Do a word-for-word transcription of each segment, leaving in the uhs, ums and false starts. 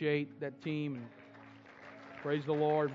appreciate that team. And praise the Lord.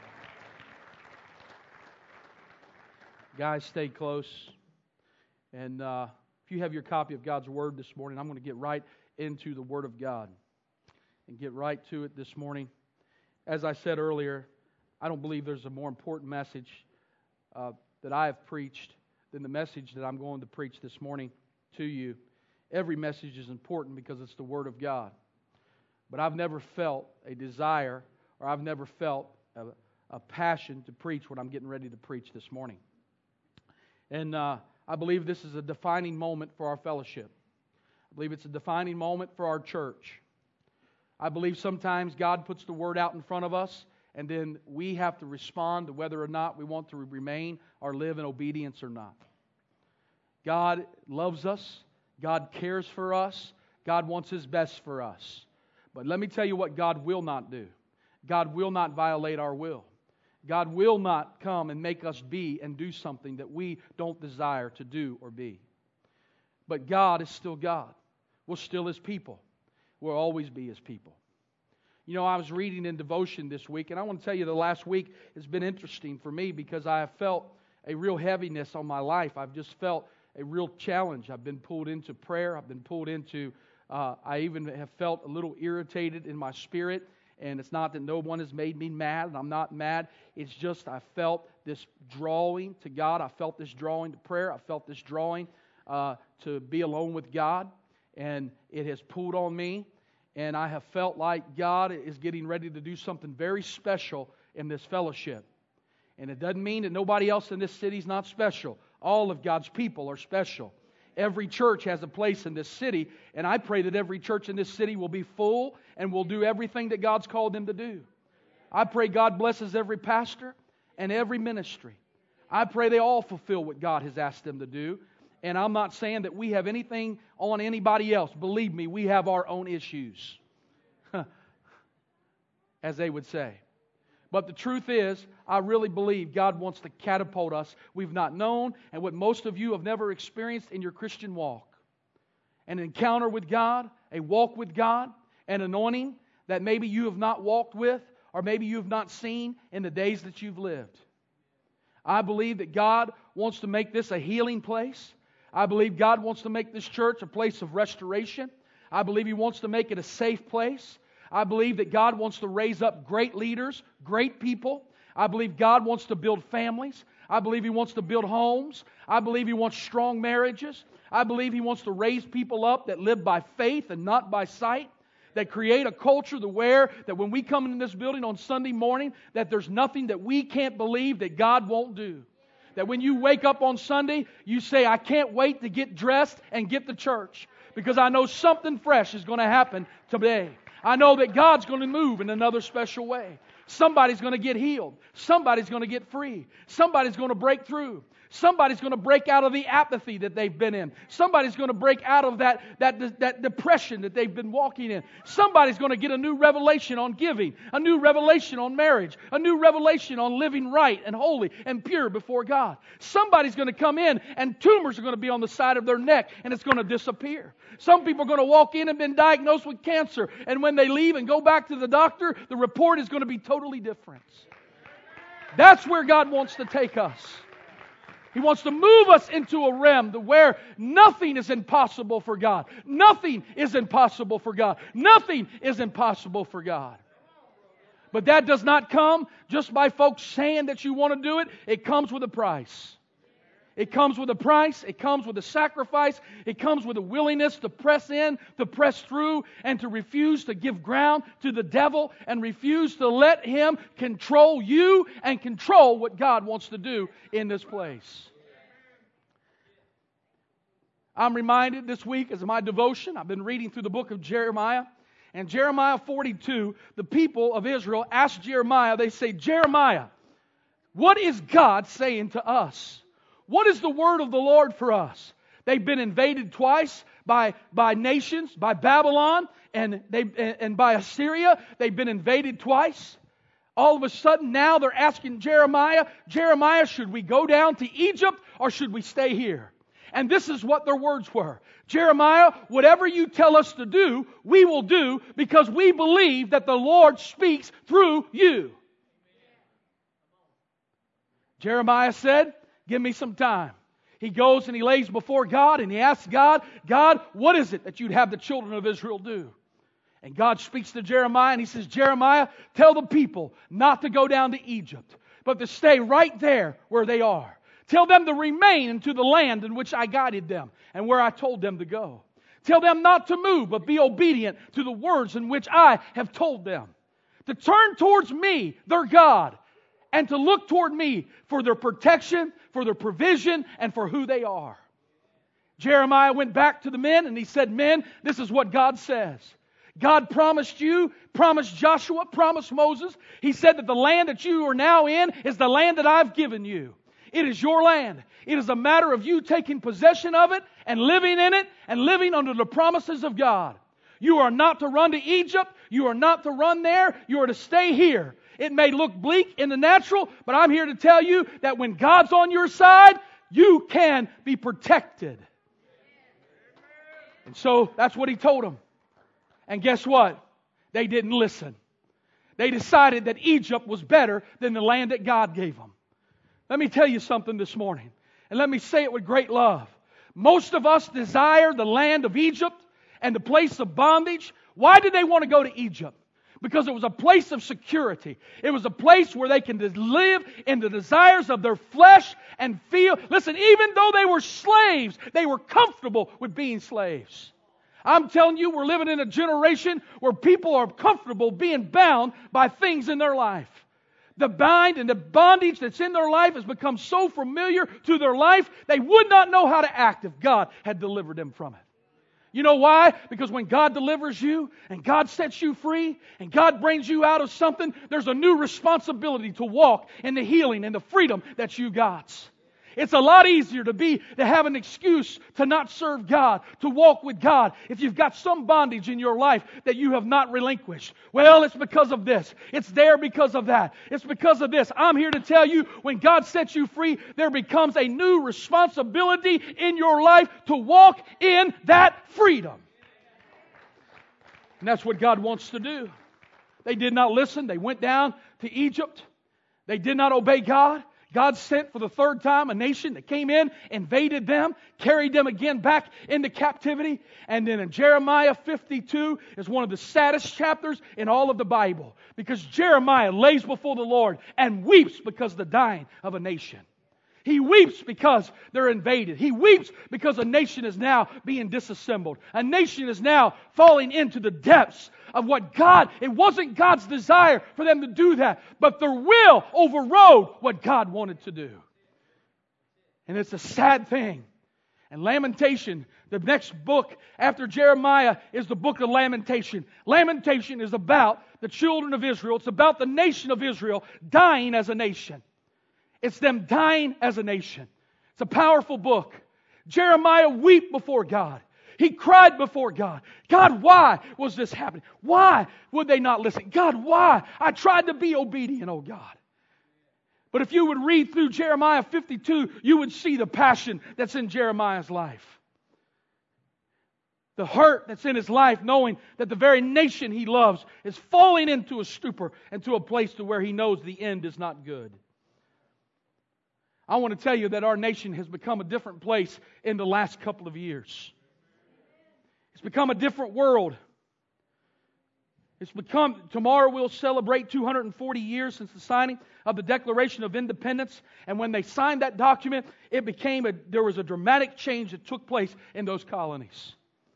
Guys, stay close. And uh, if you have your copy of God's Word this morning, I'm going to get right into the Word of God and get right to it this morning. As I said earlier, I don't believe there's a more important message uh, that I have preached than the message that I'm going to preach this morning to you. Every message is important because it's the Word of God. But I've never felt a desire or I've never felt a, a passion to preach what I'm getting ready to preach this morning. And uh, I believe this is a defining moment for our fellowship. I believe it's a defining moment for our church. I believe sometimes God puts the Word out in front of us, and then we have to respond to whether or not we want to remain or live in obedience or not. God loves us. God cares for us. God wants His best for us. But let me tell you what God will not do. God will not violate our will. God will not come and make us be and do something that we don't desire to do or be. But God is still God. We're still His people. We'll always be His people. You know, I was reading in devotion this week, and I want to tell you the last week has been interesting for me because I have felt a real heaviness on my life. I've just felt a real challenge. I've been pulled into prayer. I've been pulled into, uh, I even have felt a little irritated in my spirit. And it's not that no one has made me mad, and I'm not mad. It's just I felt this drawing to God. I felt this drawing to prayer. I felt this drawing uh, to be alone with God. And it has pulled on me. And I have felt like God is getting ready to do something very special in this fellowship. And it doesn't mean that nobody else in this city is not special. All of God's people are special. Every church has a place in this city, and I pray that every church in this city will be full and will do everything that God's called them to do. I pray God blesses every pastor and every ministry. I pray they all fulfill what God has asked them to do. And I'm not saying that we have anything on anybody else. Believe me, we have our own issues, as they would say. But the truth is, I really believe God wants to catapult us. We've not known, and what most of you have never experienced in your Christian walk. An encounter with God, a walk with God, an anointing that maybe you have not walked with, or maybe you have not seen in the days that you've lived. I believe that God wants to make this a healing place. I believe God wants to make this church a place of restoration. I believe He wants to make it a safe place. I believe that God wants to raise up great leaders, great people. I believe God wants to build families. I believe He wants to build homes. I believe He wants strong marriages. I believe He wants to raise people up that live by faith and not by sight, that create a culture to where that when we come into this building on Sunday morning, that there's nothing that we can't believe that God won't do. That when you wake up on Sunday, you say, I can't wait to get dressed and get to church because I know something fresh is going to happen today. I know that God's going to move in another special way. Somebody's going to get healed. Somebody's going to get free. Somebody's going to break through. Somebody's going to break out of the apathy that they've been in. Somebody's going to break out of that, that, that depression that they've been walking in. Somebody's going to get a new revelation on giving, a new revelation on marriage, a new revelation on living right and holy and pure before God. Somebody's going to come in and tumors are going to be on the side of their neck and it's going to disappear. Some people are going to walk in and been diagnosed with cancer, and when they leave and go back to the doctor, the report is going to be totally different. That's where God wants to take us. He wants to move us into a realm to where nothing is impossible for God. Nothing is impossible for God. Nothing is impossible for God. But that does not come just by folks saying that you want to do it. It comes with a price. It comes with a price. It comes with a sacrifice. It comes with a willingness to press in, to press through, and to refuse to give ground to the devil and refuse to let him control you and control what God wants to do in this place. I'm reminded this week as my devotion, I've been reading through the book of Jeremiah. And Jeremiah forty-two, the people of Israel ask Jeremiah, they say, Jeremiah, what is God saying to us? What is the word of the Lord for us? They've been invaded twice by, by nations, by Babylon and, they, and by Assyria. They've been invaded twice. All of a sudden now they're asking Jeremiah, Jeremiah, should we go down to Egypt or should we stay here? And this is what their words were. Jeremiah, whatever you tell us to do, we will do because we believe that the Lord speaks through you. Jeremiah said, give me some time. He goes and he lays before God and he asks God, God, what is it that you'd have the children of Israel do? And God speaks to Jeremiah and He says, Jeremiah, tell the people not to go down to Egypt, but to stay right there where they are. Tell them to remain into the land in which I guided them and where I told them to go. Tell them not to move, but be obedient to the words in which I have told them. To turn towards me, their God, and to look toward me for their protection, for their provision, and for who they are. Jeremiah went back to the men and he said, men, this is what God says. God promised you, promised Joshua, promised Moses. He said that the land that you are now in is the land that I've given you. It is your land. It is a matter of you taking possession of it and living in it and living under the promises of God. You are not to run to Egypt. You are not to run there. You are to stay here. It may look bleak in the natural, but I'm here to tell you that when God's on your side, you can be protected. And so that's what He told them. And guess what? They didn't listen. They decided that Egypt was better than the land that God gave them. Let me tell you something this morning, and let me say it with great love. Most of us desire the land of Egypt and the place of bondage. Why did they want to go to Egypt? Because it was a place of security. It was a place where they can live in the desires of their flesh and feel. Listen, even though they were slaves, they were comfortable with being slaves. I'm telling you, we're living in a generation where people are comfortable being bound by things in their life. The bind and the bondage that's in their life has become so familiar to their life, they would not know how to act if God had delivered them from it. You know why? Because when God delivers you and God sets you free and God brings you out of something, there's a new responsibility to walk in the healing and the freedom that you got. It's a lot easier to be to have an excuse to not serve God, to walk with God, if you've got some bondage in your life that you have not relinquished. Well, it's because of this. It's there because of that. It's because of this. I'm here to tell you, when God sets you free, there becomes a new responsibility in your life to walk in that freedom. And that's what God wants to do. They did not listen. They went down to Egypt. They did not obey God. God sent for the third time a nation that came in, invaded them, carried them again back into captivity. And then in Jeremiah fifty-two is one of the saddest chapters in all of the Bible, because Jeremiah lays before the Lord and weeps because of the dying of a nation. He weeps because they're invaded. He weeps because a nation is now being disassembled. A nation is now falling into the depths of what God, it wasn't God's desire for them to do that, but their will overrode what God wanted to do. And it's a sad thing. And Lamentation, the next book after Jeremiah, is the book of Lamentation. Lamentation is about the children of Israel. It's about the nation of Israel dying as a nation. It's them dying as a nation. It's a powerful book. Jeremiah wept before God. He cried before God. God, why was this happening? Why would they not listen? God, why? I tried to be obedient, oh God. But if you would read through Jeremiah fifty-two, you would see the passion that's in Jeremiah's life. The hurt that's in his life, knowing that the very nation he loves is falling into a stupor and to a place to where he knows the end is not good. I want to tell you that our nation has become a different place in the last couple of years. It's become a different world. It's become, tomorrow we'll celebrate two hundred forty years since the signing of the Declaration of Independence. And when they signed that document, it became a, there was a dramatic change that took place in those colonies.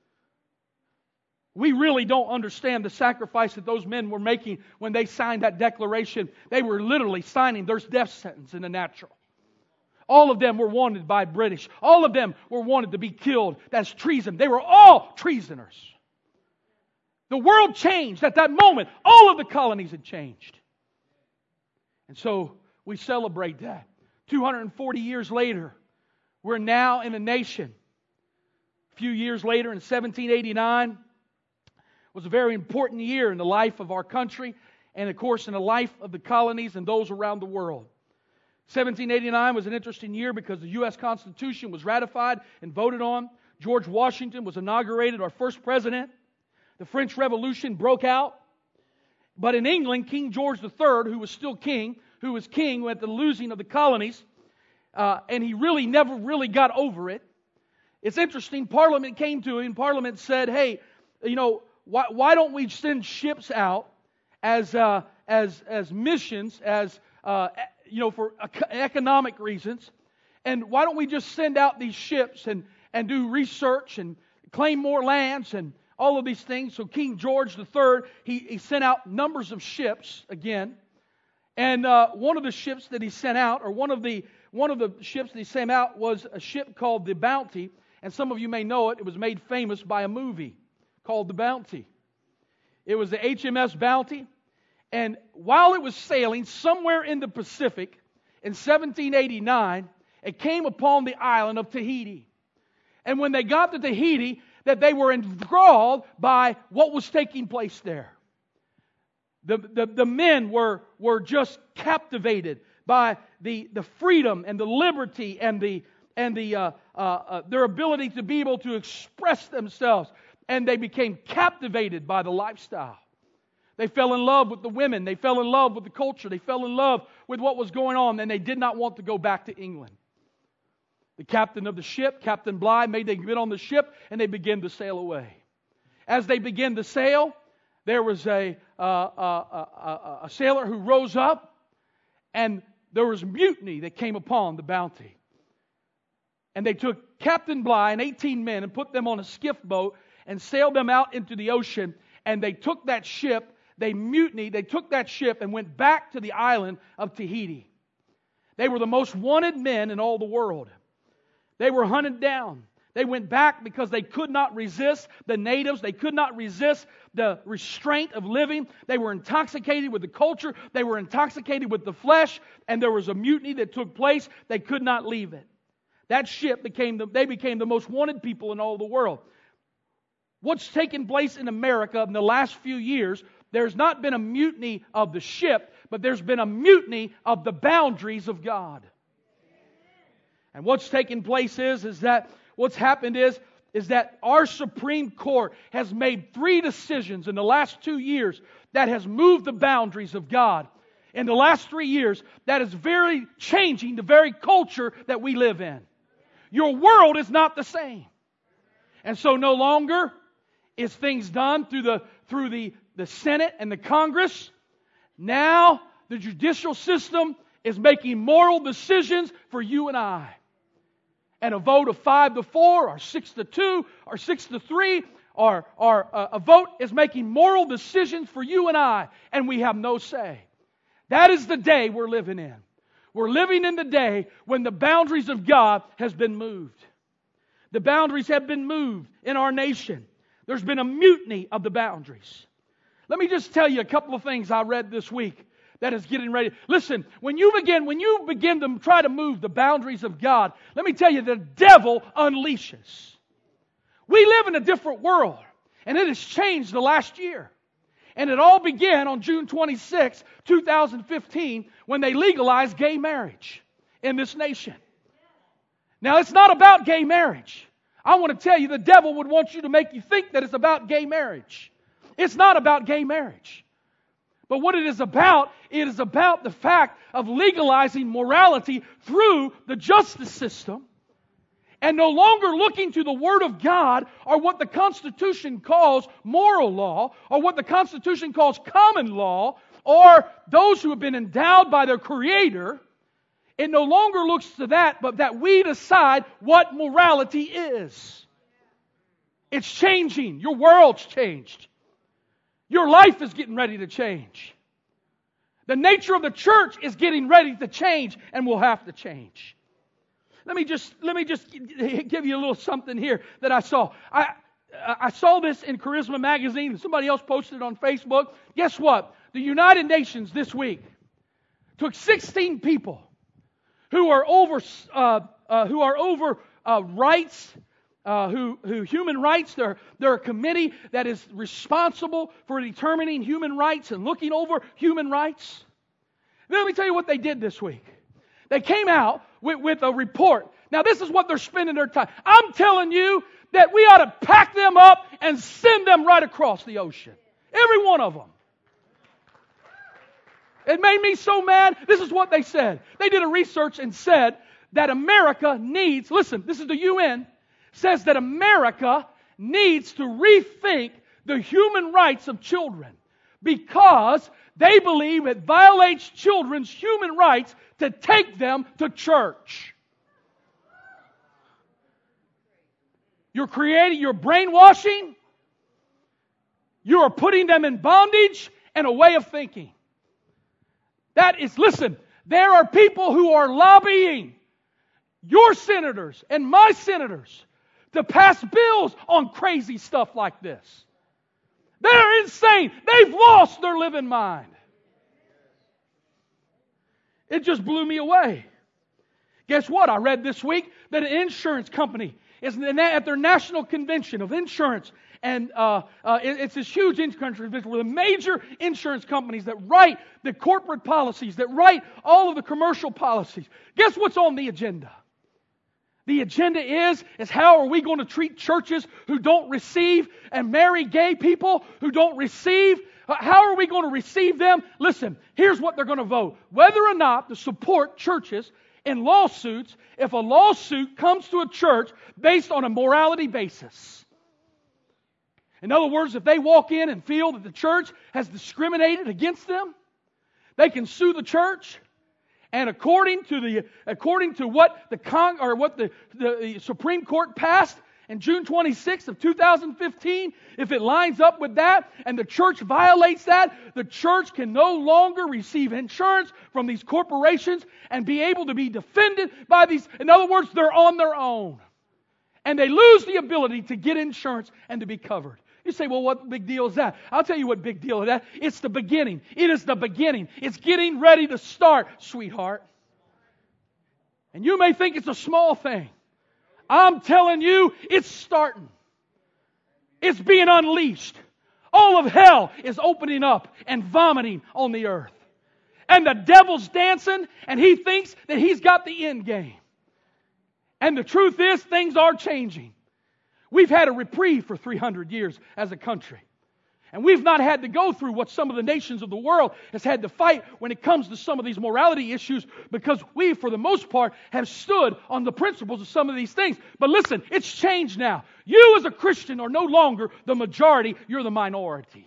We really don't understand the sacrifice that those men were making when they signed that declaration. They were literally signing their death sentence in the natural. All of them were wanted by British. All of them were wanted to be killed. That's treason. They were all treasoners. The world changed at that moment. All of the colonies had changed. And so we celebrate that. two hundred forty years later, we're now in a nation. A few years later, in seventeen eighty-nine, was a very important year in the life of our country and, of course, in the life of the colonies and those around the world. seventeen eighty-nine was an interesting year because the U S Constitution was ratified and voted on. George Washington was inaugurated, our first president. The French Revolution broke out. But in England, King George the Third, who was still king, who was king at the losing of the colonies, uh, and he really never really got over it. It's interesting, Parliament came to him, Parliament said, hey, you know, why, why don't we send ships out as uh, as as missions, as, uh, you know, for economic reasons, and why don't we just send out these ships and, and do research and claim more lands and all of these things. So King George the Third, he, he sent out numbers of ships again. And uh, one of the ships that he sent out, or one of the one of the ships that he sent out was a ship called the Bounty. And some of you may know it. It was made famous by a movie called The Bounty. It was the H M S Bounty. And while it was sailing somewhere in the Pacific in seventeen eighty-nine, it came upon the island of Tahiti. And when they got to Tahiti, that they were enthralled by what was taking place there. The, the, the men were, were just captivated by the, the freedom and the liberty and the and the uh, uh, uh, their ability to be able to express themselves. And they became captivated by the lifestyle. They fell in love with the women. They fell in love with the culture. They fell in love with what was going on. And they did not want to go back to England. The captain of the ship, Captain Bligh, made them get on the ship and they began to sail away. As they began to sail, there was a, uh, uh, uh, uh, a sailor who rose up, and there was mutiny that came upon the Bounty. And they took Captain Bligh and eighteen men and put them on a skiff boat and sailed them out into the ocean. And they took that ship, they mutinied, they took that ship and went back to the island of Tahiti. They were the most wanted men in all the world. They were hunted down. They went back because they could not resist the natives. They could not resist the restraint of living. They were intoxicated with the culture. They were intoxicated with the flesh. And there was a mutiny that took place. They could not leave it. That ship became, the, they became the most wanted people in all the world. What's taken place in America in the last few years, there's not been a mutiny of the ship, but there's been a mutiny of the boundaries of God. And what's taken place is, is that what's happened is, is that our Supreme Court has made three decisions in the last two years that has moved the boundaries of God. In the last three years, that is very changing the very culture that we live in. Your world is not the same. And so no longer is things done through the through the, the Senate and the Congress. Now the judicial system is making moral decisions for you and I. And a vote of five to four, or six to two, or six to three, or, or uh, a vote is making moral decisions for you and I, and we have no say. That is the day we're living in. We're living in the day when the boundaries of God has been moved. The boundaries have been moved in our nation. There's been a mutiny of the boundaries. Let me just tell you a couple of things I read this week that is getting ready. Listen, when you begin, when you begin to try to move the boundaries of God, let me tell you, the devil unleashes. We live in a different world, and it has changed the last year. And it all began on June twenty-sixth, two thousand fifteen, when they legalized gay marriage in this nation. Now, it's not about gay marriage. I want to tell you, the devil would want you to make you think that it's about gay marriage. It's not about gay marriage. But what it is about, it is about the fact of legalizing morality through the justice system and no longer looking to the Word of God or what the Constitution calls moral law or what the Constitution calls common law or those who have been endowed by their Creator. It no longer looks to that, but that we decide what morality is. It's changing. Your world's changed. Your life is getting ready to change. The nature of the church is getting ready to change and will have to change. Let me just let me just give you a little something here that I saw. I I saw this in Charisma Magazine. Somebody else posted it on Facebook. Guess what? The United Nations this week took sixteen people who are over uh, uh, who are over uh, rights. Uh, who, who human rights, they're, they're a committee that is responsible for determining human rights and looking over human rights. Now, let me tell you what they did this week. They came out with, with a report. Now, this is what they're spending their time. I'm telling you that we ought to pack them up and send them right across the ocean. Every one of them. It made me so mad. This is what they said. They did a research and said that America needs, listen, this is the U N, says that America needs to rethink the human rights of children because they believe it violates children's human rights to take them to church. You're creating, you're brainwashing, you are putting them in bondage and a way of thinking. That is, listen, there are people who are lobbying your senators and my senators to pass bills on crazy stuff like this. They're insane. They've lost their living mind. It just blew me away. Guess what? I read this week that an insurance company is at their national convention of insurance. And uh, uh, it, it's this huge insurance convention where the major insurance companies that write the corporate policies, that write all of the commercial policies. Guess what's on the agenda? The agenda is, is how are we going to treat churches who don't receive and marry gay people who don't receive? How are we going to receive them? Listen, here's what they're going to vote. Whether or not to support churches in lawsuits if a lawsuit comes to a church based on a morality basis. In other words, if they walk in and feel that the church has discriminated against them, they can sue the church. And according to the according to what the Cong, or what the, the Supreme Court passed in June twenty-sixth of two thousand fifteen, if it lines up with that and the church violates that, the church can no longer receive insurance from these corporations and be able to be defended by these. In other words, they're on their own. And they lose the ability to get insurance and to be covered. You say, well, what big deal is that? I'll tell you what big deal is that. It's the beginning. It is the beginning. It's getting ready to start, sweetheart. And you may think it's a small thing. I'm telling you, it's starting. It's being unleashed. All of hell is opening up and vomiting on the earth. And the devil's dancing, and he thinks that he's got the end game. And the truth is, things are changing. We've had a reprieve for three hundred years as a country. And we've not had to go through what some of the nations of the world has had to fight when it comes to some of these morality issues, because we, for the most part, have stood on the principles of some of these things. But listen, it's changed now. You as a Christian are no longer the majority, you're the minority.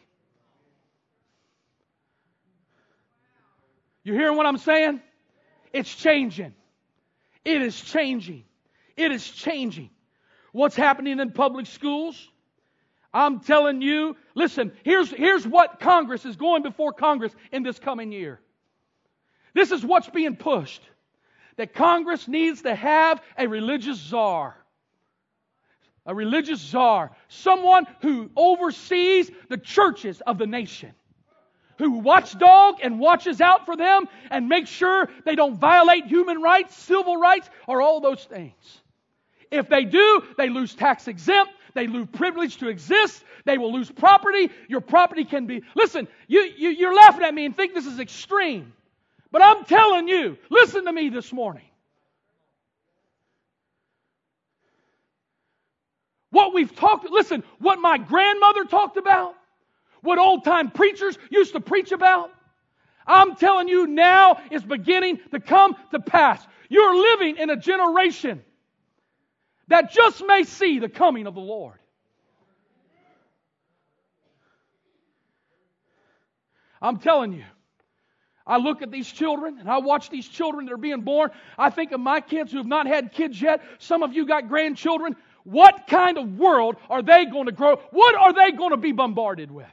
You hearing what I'm saying? It's changing. It is changing. It is changing. What's happening in public schools? I'm telling you, listen, here's, here's what Congress is going before Congress in this coming year. This is what's being pushed. That Congress needs to have a religious czar. A religious czar. Someone who oversees the churches of the nation. Who watchdog and watches out for them and makes sure they don't violate human rights, civil rights, or all those things. If they do, they lose tax exempt. They lose privilege to exist. They will lose property. Your property can be... Listen, you, you, you're laughing at me and think this is extreme. But I'm telling you, listen to me this morning. What we've talked... Listen, what my grandmother talked about, what old-time preachers used to preach about, I'm telling you now is beginning to come to pass. You're living in a generation that just may see the coming of the Lord. I'm telling you, I look at these children and I watch these children that are being born. I think of my kids who have not had kids yet. Some of you got grandchildren. What kind of world are they going to grow? What are they going to be bombarded with?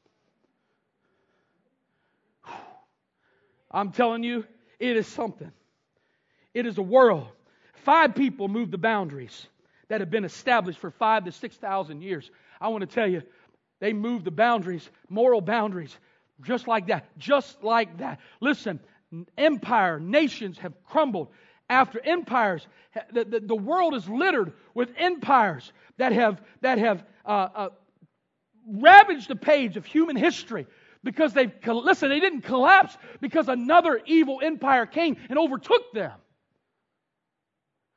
I'm telling you, it is something. It is a world. Five people moved the boundaries that have been established for five to six thousand years. I want to tell you, they moved the boundaries, moral boundaries, just like that, just like that. Listen, empire, nations have crumbled after empires. The, the, the world is littered with empires that have that have uh, uh, ravaged the page of human history. Because they've, listen, they didn't collapse because another evil empire came and overtook them.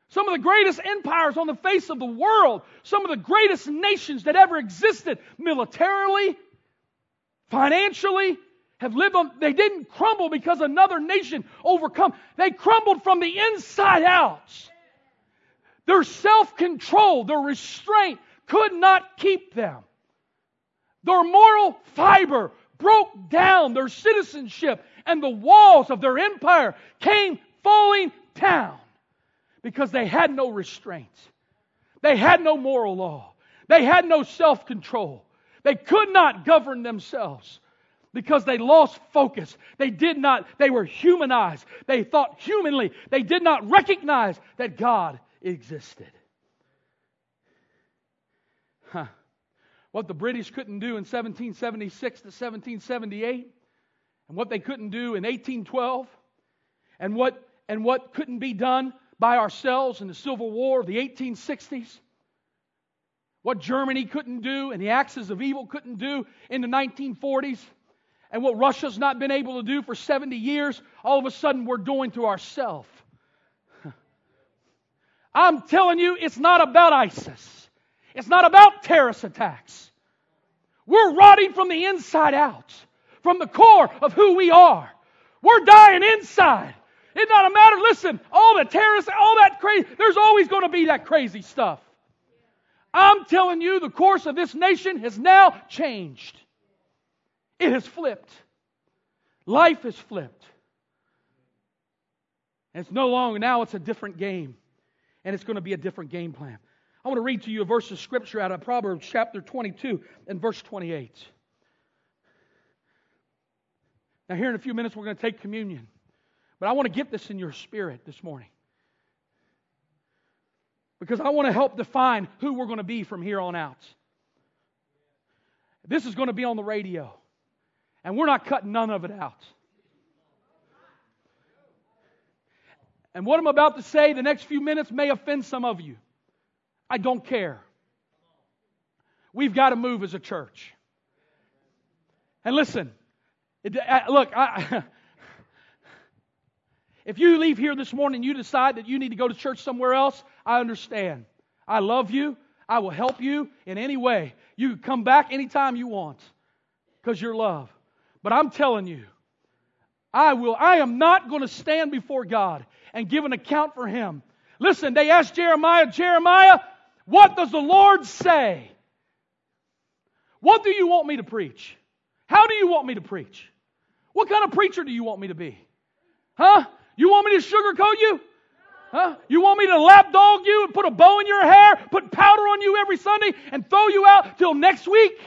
Some of the greatest empires on the face of the world, some of the greatest nations that ever existed, militarily, financially, have lived on. They didn't crumble because another nation overcome. They crumbled from the inside out. Their self-control, their restraint could not keep them. Their moral fiber broke down. Their citizenship and the walls of their empire came falling down because they had no restraint. They had no moral law. They had no self-control. They could not govern themselves because they lost focus. They did not, they were humanized. They thought humanly. They did not recognize that God existed. Huh. What the British couldn't do in seventeen seventy-six to seventeen seventy-eight, and what they couldn't do in eighteen twelve, and what and what couldn't be done by ourselves in the Civil War of the eighteen sixties, what Germany couldn't do and the axis of evil couldn't do in the nineteen forties, and what Russia's not been able to do for seventy years, all of a sudden we're doing to ourselves. I'm telling you, it's not about ISIS. It's not about terrorist attacks. We're rotting from the inside out, from the core of who we are. We're dying inside. It's not a matter, listen, all the terrorists, all that crazy, there's always going to be that crazy stuff. I'm telling you, the course of this nation has now changed. It has flipped. Life has flipped. And it's no longer, now it's a different game. And it's going to be a different game plan. I want to read to you a verse of Scripture out of Proverbs chapter twenty-two and verse twenty-eight. Now here in a few minutes we're going to take communion. But I want to get this in your spirit this morning. Because I want to help define who we're going to be from here on out. This is going to be on the radio. And we're not cutting none of it out. And what I'm about to say the next few minutes may offend some of you. I don't care. We've got to move as a church. And listen, it, uh, look, I, if you leave here this morning and you decide that you need to go to church somewhere else, I understand. I love you. I will help you in any way. You can come back anytime you want because you're loved. But I'm telling you, I will. I am not going to stand before God and give an account for Him. Listen, they asked Jeremiah, Jeremiah, what does the Lord say? What do you want me to preach? How do you want me to preach? What kind of preacher do you want me to be? Huh? You want me to sugarcoat you? Huh? You want me to lapdog you and put a bow in your hair, put powder on you every Sunday and throw you out till next week?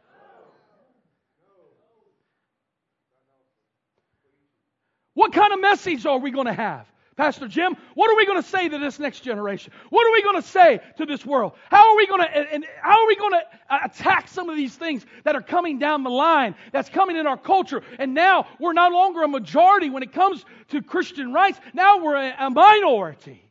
What kind of message are we going to have? Pastor Jim, what are we going to say to this next generation? What are we going to say to this world? How are we going to and how are we going to attack some of these things that are coming down the line, that's coming in our culture? And now we're no longer a majority when it comes to Christian rights. Now we're a, a minority.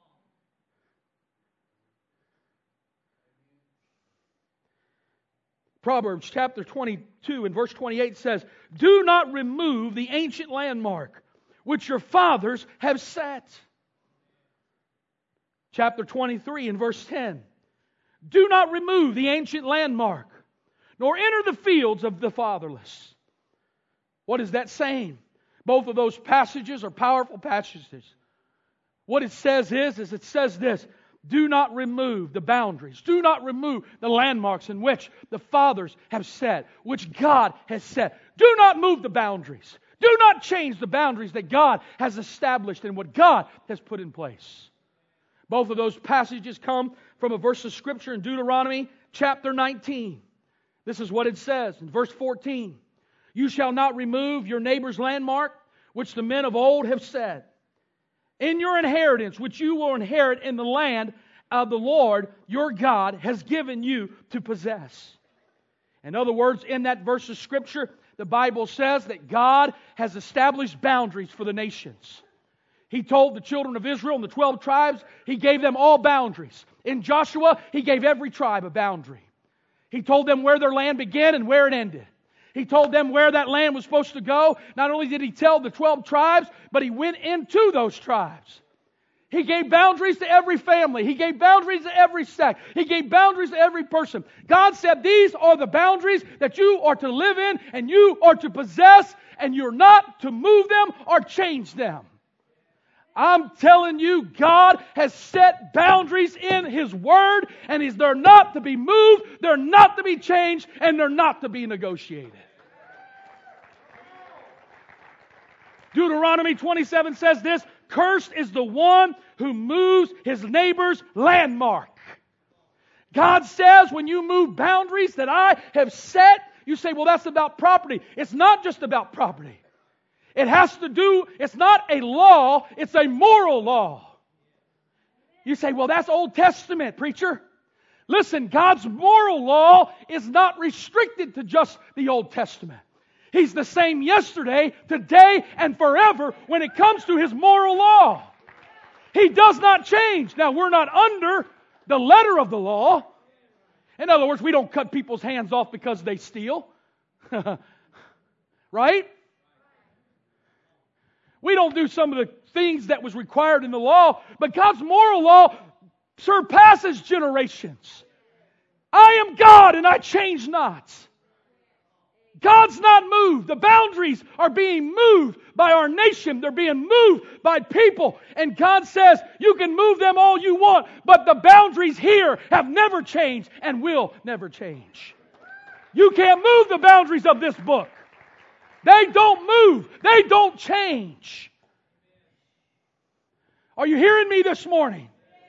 Proverbs chapter twenty-two and verse twenty-eight says, "Do not remove the ancient landmark which your fathers have set." Chapter twenty-three and verse ten. "Do not remove the ancient landmark, nor enter the fields of the fatherless." What is that saying? Both of those passages are powerful passages. What it says is, is it says this: do not remove the boundaries. Do not remove the landmarks in which the fathers have set, which God has set. Do not move the boundaries. Do not change the boundaries that God has established and what God has put in place. Both of those passages come from a verse of Scripture in Deuteronomy chapter nineteen. This is what it says in verse fourteen. "You shall not remove your neighbor's landmark, which the men of old have set. In your inheritance, which you will inherit in the land of the Lord your God has given you to possess." In other words, in that verse of Scripture, the Bible says that God has established boundaries for the nations. He told the children of Israel and the twelve tribes, He gave them all boundaries. In Joshua, He gave every tribe a boundary. He told them where their land began and where it ended. He told them where that land was supposed to go. Not only did He tell the twelve tribes, but He went into those tribes. He gave boundaries to every family. He gave boundaries to every sect. He gave boundaries to every person. God said, these are the boundaries that you are to live in and you are to possess, and you're not to move them or change them. I'm telling you, God has set boundaries in His Word, and He's, they're not to be moved, they're not to be changed, and they're not to be negotiated. Deuteronomy twenty-seven says this, cursed is the one who moves his neighbor's landmark. God says when you move boundaries that I have set, you say, well, that's about property. It's not just about property. It has to do, it's not a law, it's a moral law. You say, well, that's Old Testament, preacher. Listen, God's moral law is not restricted to just the Old Testament. He's the same yesterday, today, and forever when it comes to His moral law. He does not change. Now, we're not under the letter of the law. In other words, we don't cut people's hands off because they steal. Right? We don't do some of the things that was required in the law, but God's moral law surpasses generations. I am God and I change not. God's not moved. The boundaries are being moved by our nation. They're being moved by people. And God says, you can move them all you want, but the boundaries here have never changed and will never change. You can't move the boundaries of this book. They don't move. They don't change. Are you hearing me this morning?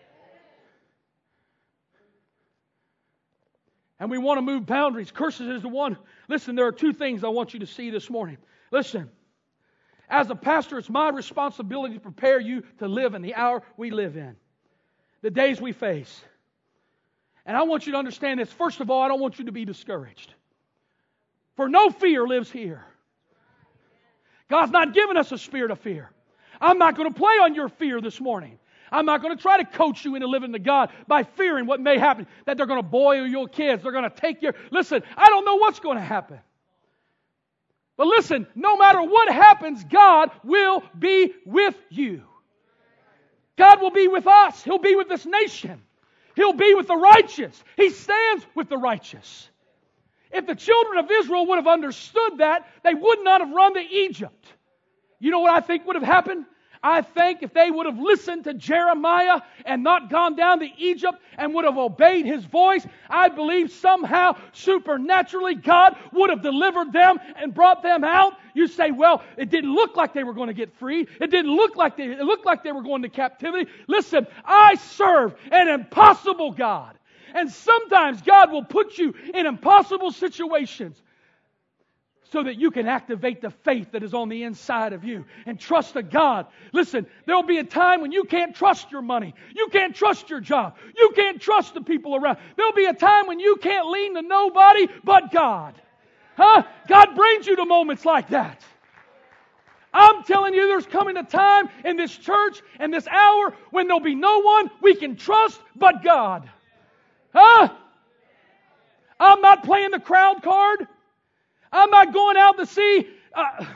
And we want to move boundaries. Curses is the one. Listen, there are two things I want you to see this morning. Listen, as a pastor, it's my responsibility to prepare you to live in the hour we live in, the days we face. And I want you to understand this. First of all, I don't want you to be discouraged. For no fear lives here. God's not given us a spirit of fear. I'm not going to play on your fear this morning. I'm not going to try to coach you into living to God by fearing what may happen, that they're going to boil your kids, they're going to take your... Listen, I don't know what's going to happen. But listen, no matter what happens, God will be with you. God will be with us. He'll be with this nation. He'll be with the righteous. He stands with the righteous. If the children of Israel would have understood that, they would not have run to Egypt. You know what I think would have happened? I think if they would have listened to Jeremiah and not gone down to Egypt and would have obeyed his voice, I believe somehow, supernaturally, God would have delivered them and brought them out. You say, well, it didn't look like they were going to get free. It didn't look like they, it looked like they were going to captivity. Listen, I serve an impossible God. And sometimes God will put you in impossible situations so that you can activate the faith that is on the inside of you and trust a God. Listen, there will be a time when you can't trust your money. You can't trust your job. You can't trust the people around. There will be a time when you can't lean to nobody but God. Huh? God brings you to moments like that. I'm telling you, there's coming a time in this church and this hour when there'll be no one we can trust but God. Huh? I'm not playing the crowd card. I'm not going out to see. Uh,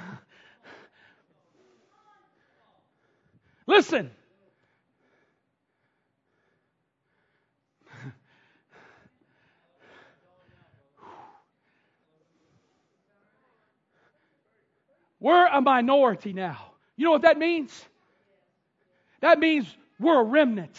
listen. We're a minority now. You know what that means? That means we're a remnant.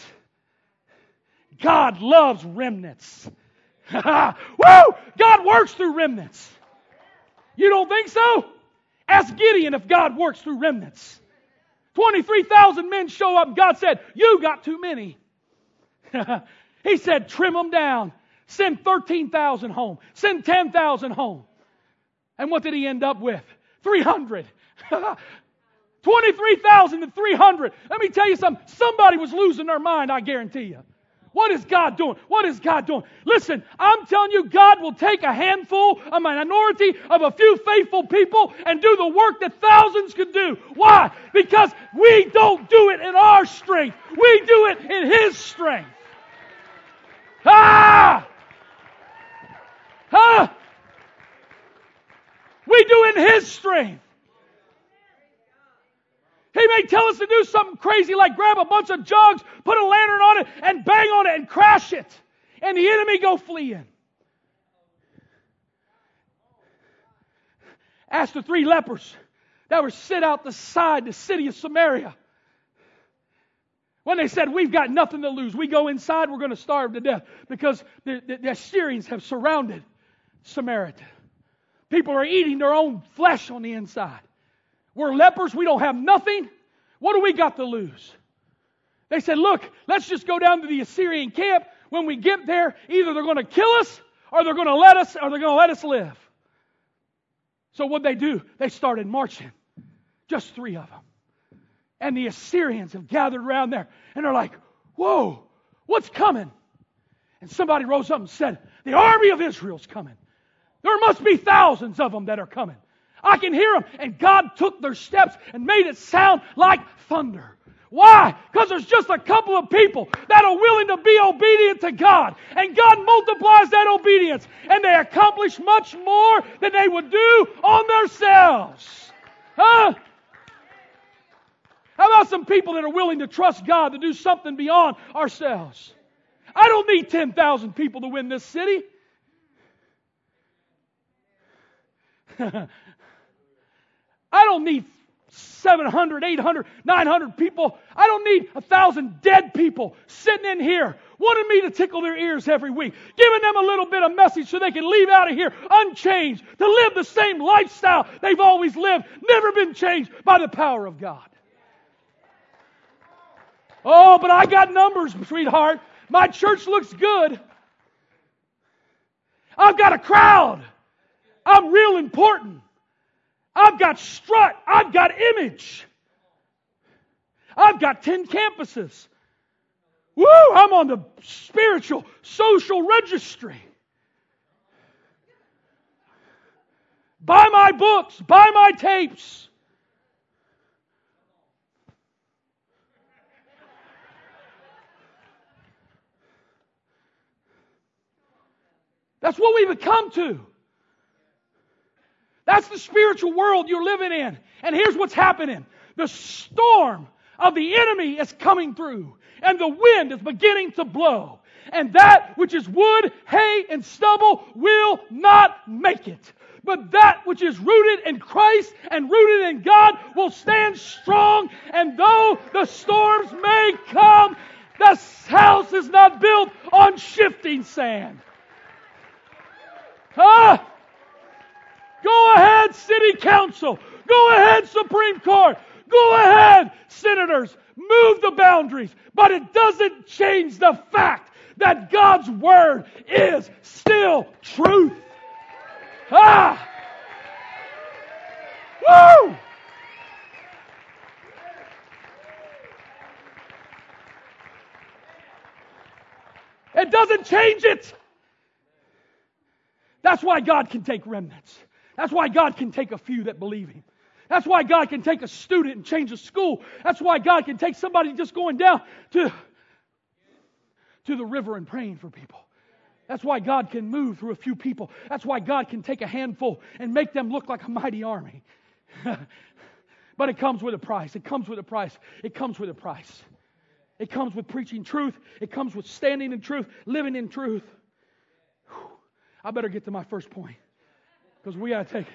God loves remnants. Woo! God works through remnants. You don't think so? Ask Gideon if God works through remnants. twenty-three thousand men show up and God said, you got too many. He said, trim them down. Send thirteen thousand home. Send ten thousand home. And what did he end up with? three hundred. twenty-three thousand and three hundred. Let me tell you something. Somebody was losing their mind, I guarantee you. What is God doing? What is God doing? Listen, I'm telling you, God will take a handful, a minority of a few faithful people and do the work that thousands could do. Why? Because we don't do it in our strength. We do it in His strength. Ah! Ah! We do it in His strength. He may tell us to do something crazy like grab a bunch of jugs, put a lantern on it, and bang on it and crash it. And the enemy go fleeing. Ask the three lepers that were sit out the side the city of Samaria. When they said, we've got nothing to lose. We go inside, we're going to starve to death. Because the, the, the Assyrians have surrounded Samaria. People are eating their own flesh on the inside. We're lepers, we don't have nothing. What do we got to lose? They said, look, let's just go down to the Assyrian camp. When we get there, either they're going to kill us, or they're going to let us, or they're going to let us live. So what they do? They started marching. Just three of them. And the Assyrians have gathered around there. And they're like, whoa, what's coming? And somebody rose up and said, the army of Israel's coming. There must be thousands of them that are coming. I can hear them. And God took their steps and made it sound like thunder. Why? Because there's just a couple of people that are willing to be obedient to God. And God multiplies that obedience. And they accomplish much more than they would do on themselves. Huh? How about some people that are willing to trust God to do something beyond ourselves? I don't need ten thousand people to win this city. I don't need seven hundred, eight hundred, nine hundred people. I don't need a thousand dead people sitting in here wanting me to tickle their ears every week, giving them a little bit of message so they can leave out of here unchanged, to live the same lifestyle they've always lived, never been changed by the power of God. Oh, but I got numbers, sweetheart. My church looks good. I've got a crowd. I'm real important. I've got strut. I've got image. I've got ten campuses. Woo! I'm on the spiritual, social registry. Buy my books. Buy my tapes. That's what we've come to. That's the spiritual world you're living in. And here's what's happening. The storm of the enemy is coming through. And the wind is beginning to blow. And that which is wood, hay, and stubble will not make it. But that which is rooted in Christ and rooted in God will stand strong. And though the storms may come, the house is not built on shifting sand. Ah! Go ahead, City Council. Go ahead, Supreme Court. Go ahead, Senators. Move the boundaries. But it doesn't change the fact that God's Word is still truth. Ah! Woo! It doesn't change it. That's why God can take remnants. That's why God can take a few that believe Him. That's why God can take a student and change a school. That's why God can take somebody just going down to, to the river and praying for people. That's why God can move through a few people. That's why God can take a handful and make them look like a mighty army. But it comes with a price. It comes with a price. It comes with a price. It comes with preaching truth. It comes with standing in truth, living in truth. Whew. I better get to my first point, because we got to take it.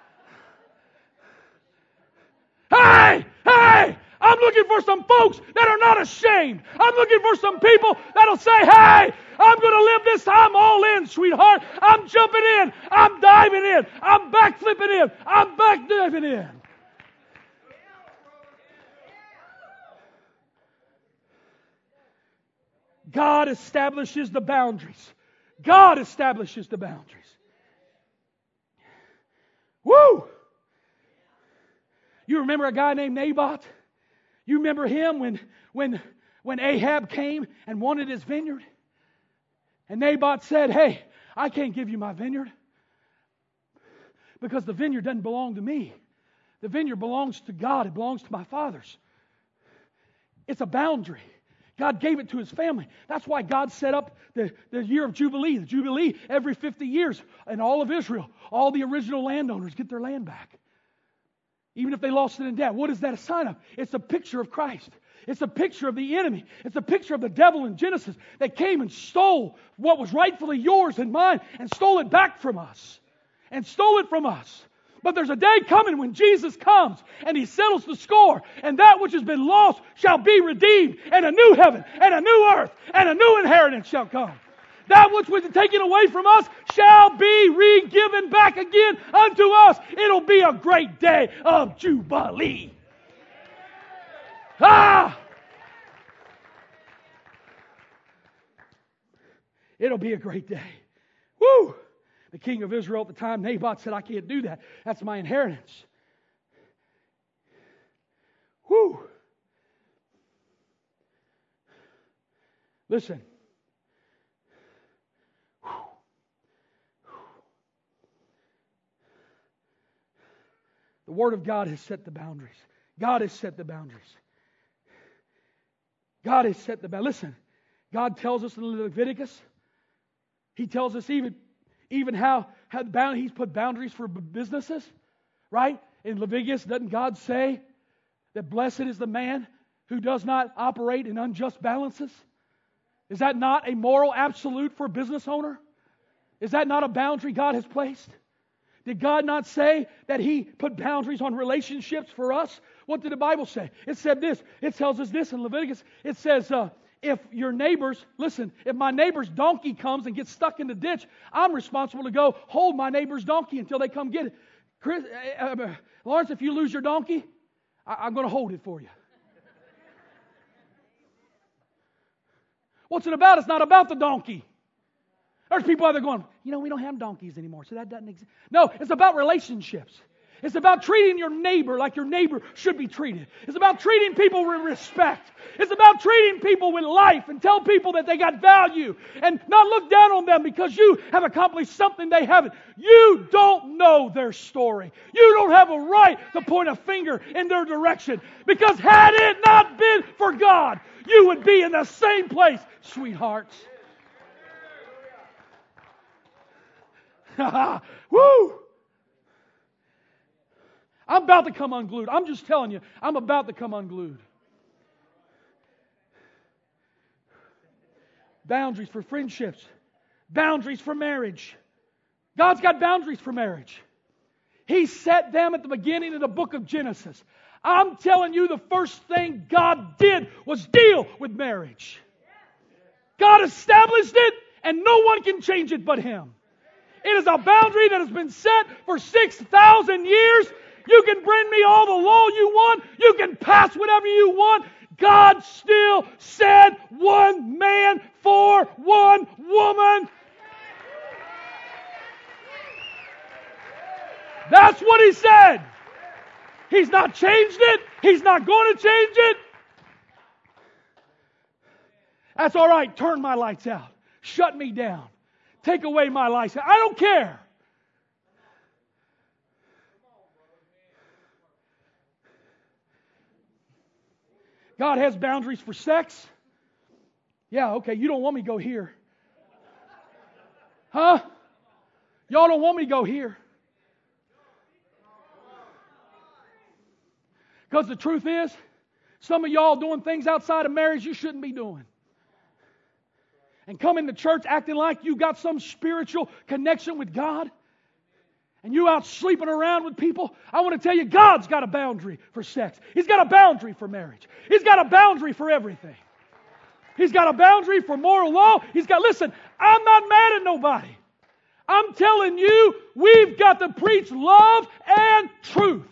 Hey! Hey! I'm looking for some folks that are not ashamed. I'm looking for some people that'll say, hey, I'm going to live this. I'm all in, sweetheart. I'm jumping in. I'm diving in. I'm back flipping in. I'm back diving in. God establishes the boundaries. God establishes the boundaries. Woo! You remember a guy named Naboth? You remember him when, when, when Ahab came and wanted his vineyard? And Naboth said, hey, I can't give you my vineyard because the vineyard doesn't belong to me. The vineyard belongs to God. It belongs to my fathers. It's a boundary. God gave it to His family. That's why God set up the, the year of Jubilee. The Jubilee every fifty years in all of Israel. All the original landowners get their land back. Even if they lost it in debt, what is that a sign of? It's a picture of Christ. It's a picture of the enemy. It's a picture of the devil in Genesis that came and stole what was rightfully yours and mine and stole it back from us. And stole it from us. But there's a day coming when Jesus comes and He settles the score, and that which has been lost shall be redeemed, and a new heaven and a new earth and a new inheritance shall come. That which was taken away from us shall be re-given back again unto us. It'll be a great day of jubilee. Ah! It'll be a great day. Woo! The king of Israel at the time, Naboth, said, I can't do that. That's my inheritance. Woo! Listen. The Word of God has set the boundaries. God has set the boundaries. God has set the boundaries. Listen, God tells us in Leviticus, He tells us even, even how, how bound, He's put boundaries for businesses, right? In Leviticus, doesn't God say that blessed is the man who does not operate in unjust balances? Is that not a moral absolute for a business owner? Is that not a boundary God has placed? Did God not say that He put boundaries on relationships for us? What did the Bible say? It said this. It tells us this in Leviticus. It says, uh, if your neighbors, listen, if my neighbor's donkey comes and gets stuck in the ditch, I'm responsible to go hold my neighbor's donkey until they come get it. Chris, uh, uh, Lawrence, if you lose your donkey, I- I'm going to hold it for you. What's it about? It's not about the donkey. There's people out there going, you know, we don't have donkeys anymore, so that doesn't exist. No, it's about relationships. It's about treating your neighbor like your neighbor should be treated. It's about treating people with respect. It's about treating people with life and tell people that they got value and not look down on them because you have accomplished something they haven't. You don't know their story. You don't have a right to point a finger in their direction because had it not been for God, you would be in the same place, sweethearts. Woo! I'm about to come unglued. I'm just telling you, I'm about to come unglued. Boundaries for friendships. Boundaries for marriage. God's got boundaries for marriage. He set them at the beginning of the book of Genesis. I'm telling you, the first thing God did was deal with marriage. God established it, and no one can change it but Him. It is a boundary that has been set for six thousand years. You can bring me all the law you want. You can pass whatever you want. God still said one man for one woman. That's what He said. He's not changed it. He's not going to change it. That's all right. Turn my lights out. Shut me down. Take away my license. I don't care. God has boundaries for sex. Yeah, okay, you don't want me to go here. Huh? Y'all don't want me to go here. Because the truth is, some of y'all doing things outside of marriage you shouldn't be doing. And coming to church acting like you got some spiritual connection with God. And you out sleeping around with people. I want to tell you, God's got a boundary for sex. He's got a boundary for marriage. He's got a boundary for everything. He's got a boundary for moral law. He's got, listen, I'm not mad at nobody. I'm telling you, we've got to preach love and truth.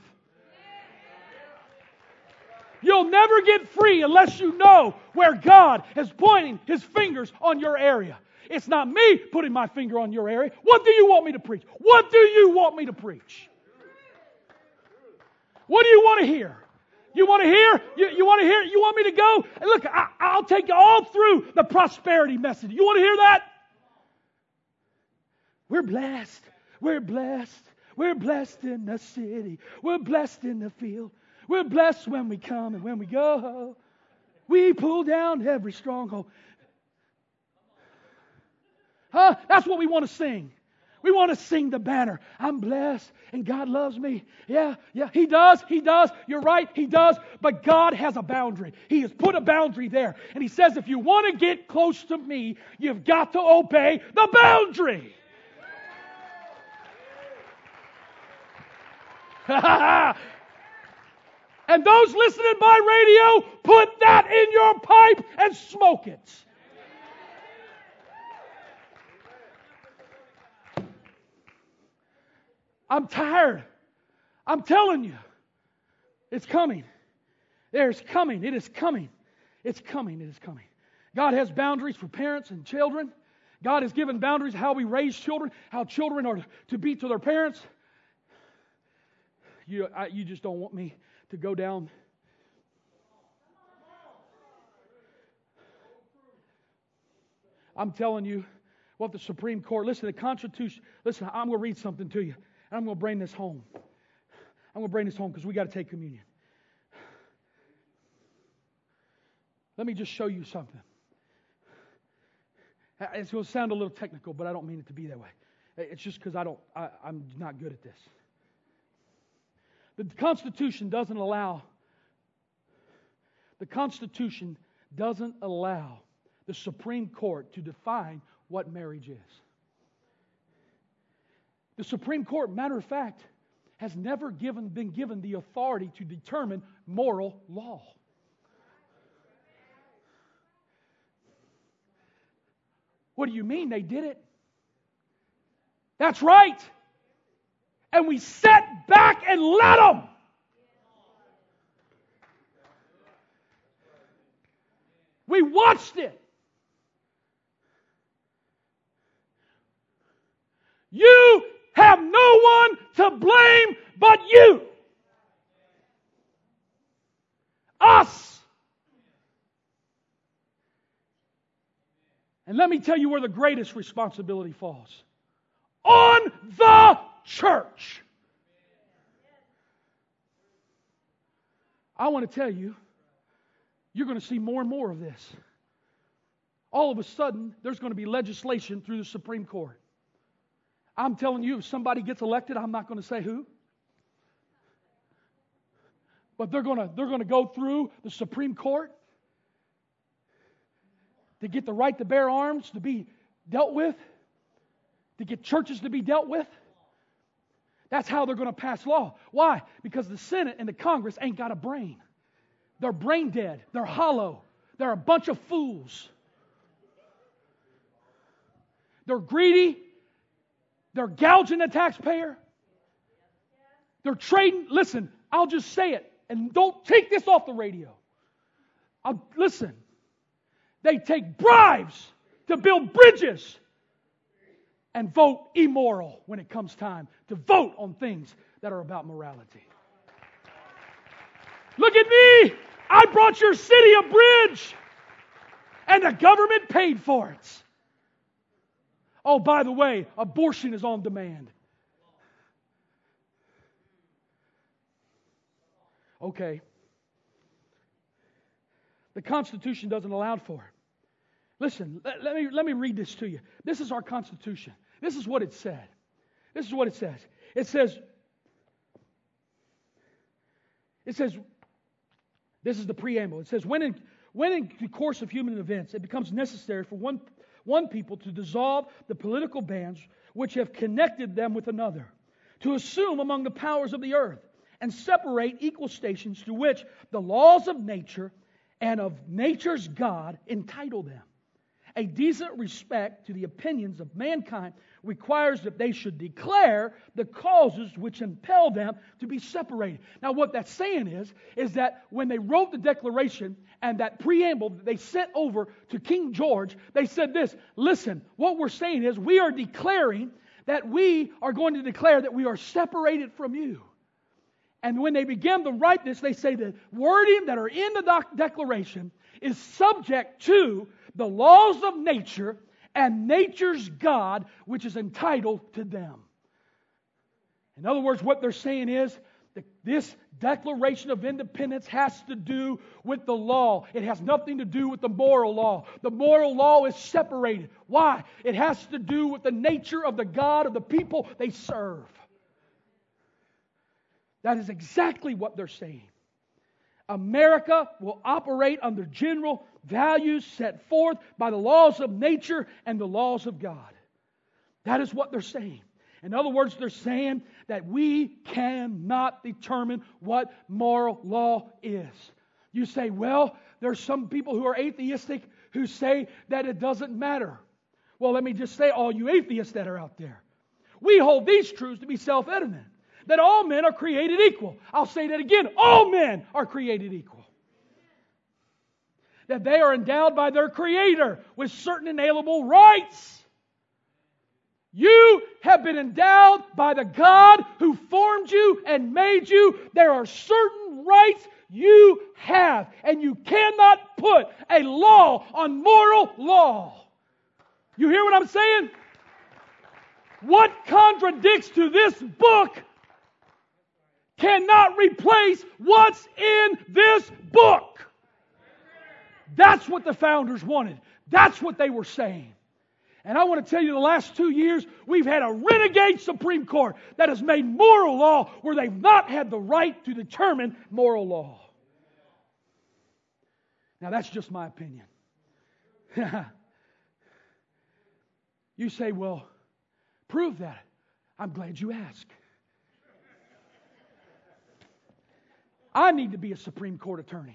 You'll never get free unless you know where God is pointing His fingers on your area. It's not me putting my finger on your area. What do you want me to preach? What do you want me to preach? What do you want to hear? You want to hear? You, you want to hear? You want me to go? And look, I, I'll take you all through the prosperity message. You want to hear that? We're blessed. We're blessed. We're blessed in the city. We're blessed in the field. We're blessed when we come and when we go. We pull down every stronghold. Huh? That's what we want to sing. We want to sing the banner. I'm blessed and God loves me. Yeah, yeah, He does. He does. You're right. He does. But God has a boundary. He has put a boundary there. And He says, if you want to get close to me, you've got to obey the boundary. And those listening by radio, put that in your pipe and smoke it. I'm tired. I'm telling you. It's coming. There's coming. It is coming. It's coming. It is coming. God has boundaries for parents and children. God has given boundaries how we raise children, how children are to be to their parents. You, I, you just don't want me to go down. I'm telling you what the Supreme Court, listen, the Constitution, listen, I'm going to read something to you. And I'm going to bring this home. I'm going to bring this home because we got to take communion. Let me just show you something. It's going to sound a little technical, but I don't mean it to be that way. It's just because I don't, I, I'm not good at this. The Constitution doesn't allow, the Constitution doesn't allow the Supreme Court to define what marriage is. The Supreme Court, matter of fact, has never given, been given the authority to determine moral law. What do you mean they did it? That's right. And we sat back and let them. We watched it. You have no one to blame but you. Us. And let me tell you where the greatest responsibility falls. On the church. I want to tell you, you're going to see more and more of this. All of a sudden, there's going to be legislation through the Supreme Court. I'm telling you, if somebody gets elected, I'm not going to say who. But they're going to, they're going to go through the Supreme Court to get the right to bear arms to be dealt with, to get churches to be dealt with. That's how they're going to pass law. Why? Because the Senate and the Congress ain't got a brain. They're brain dead. They're hollow. They're a bunch of fools. They're greedy. They're gouging the taxpayer. They're trading. Listen, I'll just say it. And don't take this off the radio. I'll, listen. They take bribes to build bridges and vote immoral when it comes time to vote on things that are about morality. Look at me. I brought your city a bridge. And the government paid for it. Oh, by the way, abortion is on demand. Okay. The Constitution doesn't allow for it. Listen, let, let me let me read this to you. This is our Constitution. This is what it said. This is what it says. It says, it says, this is the preamble. It says, when in, when in the course of human events it becomes necessary for one One people to dissolve the political bands which have connected them with another, to assume among the powers of the earth, and separate equal stations to which the laws of nature and of nature's God entitle them. A decent respect to the opinions of mankind requires that they should declare the causes which impel them to be separated. Now what that's saying is, is that when they wrote the Declaration and that preamble that they sent over to King George, they said this, listen, what we're saying is we are declaring that we are going to declare that we are separated from you. And when they began to write this, they say the wording that are in the doc- Declaration is subject to the laws of nature and nature's God, which is entitled to them. In other words, what they're saying is The, this Declaration of Independence has to do with the law. It has nothing to do with the moral law. The moral law is separated. Why? It has to do with the nature of the God of the people they serve. That is exactly what they're saying. America will operate under general values set forth by the laws of nature and the laws of God. That is what they're saying. In other words, they're saying that we cannot determine what moral law is. You say, well, there's some people who are atheistic who say that it doesn't matter. Well, let me just say, all you atheists that are out there, we hold these truths to be self-evident, that all men are created equal. I'll say that again, all men are created equal. That they are endowed by their Creator with certain inalienable rights. You have been endowed by the God who formed you and made you. There are certain rights you have, and you cannot put a law on moral law. You hear what I'm saying? What contradicts to this book cannot replace what's in this book. That's what the founders wanted. That's what they were saying. And I want to tell you, the last two years, we've had a renegade Supreme Court that has made moral law where they've not had the right to determine moral law. Now, that's just my opinion. You say, well, prove that. I'm glad you asked. I need to be a Supreme Court attorney.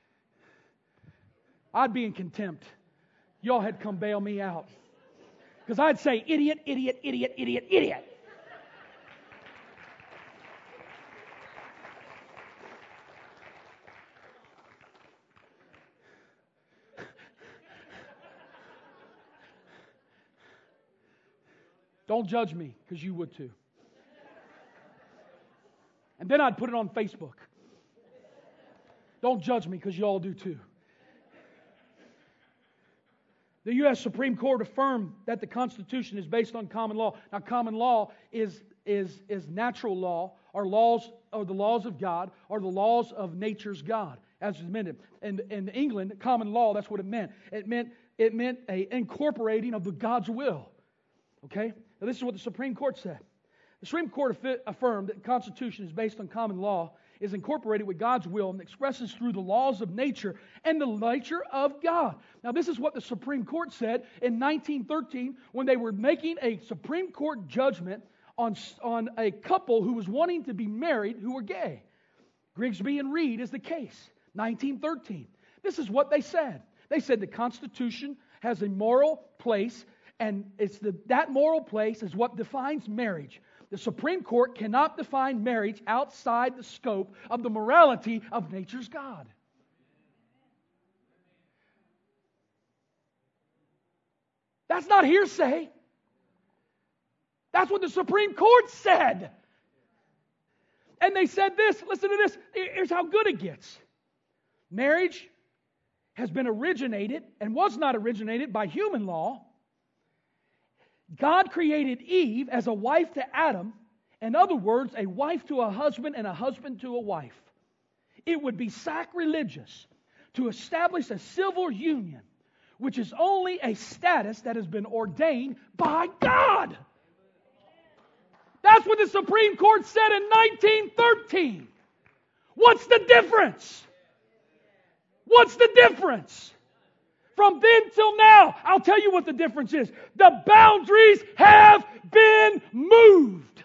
I'd be in contempt. Y'all had come bail me out. Because I'd say, idiot, idiot, idiot, idiot, idiot. Don't judge me, because you would too. And then I'd put it on Facebook. Don't judge me, because you all do too. The U S Supreme Court affirmed that the Constitution is based on common law. Now, common law is, is, is natural law, or laws, or the laws of God, or the laws of nature's God, as is meant. In, in England, common law, that's what it meant. It meant it meant a incorporating of the God's will. Okay? Now, this is what the Supreme Court said. The Supreme Court affirmed that the Constitution is based on common law, is incorporated with God's will, and expresses through the laws of nature and the nature of God. Now, this is what the Supreme Court said in nineteen thirteen when they were making a Supreme Court judgment on, on a couple who was wanting to be married who were gay. Grigsby and Reed is the case. nineteen thirteen. This is what they said. They said the Constitution has a moral place, and it's the, that moral place is what defines marriage. The Supreme Court cannot define marriage outside the scope of the morality of nature's God. That's not hearsay. That's what the Supreme Court said. And they said this, listen to this, here's how good it gets. Marriage has been originated and was not originated by human law. God created Eve as a wife to Adam. In other words, a wife to a husband and a husband to a wife. It would be sacrilegious to establish a civil union, which is only a status that has been ordained by God. That's what the Supreme Court said in nineteen thirteen. What's the difference? What's the difference? From then till now, I'll tell you what the difference is. The boundaries have been moved.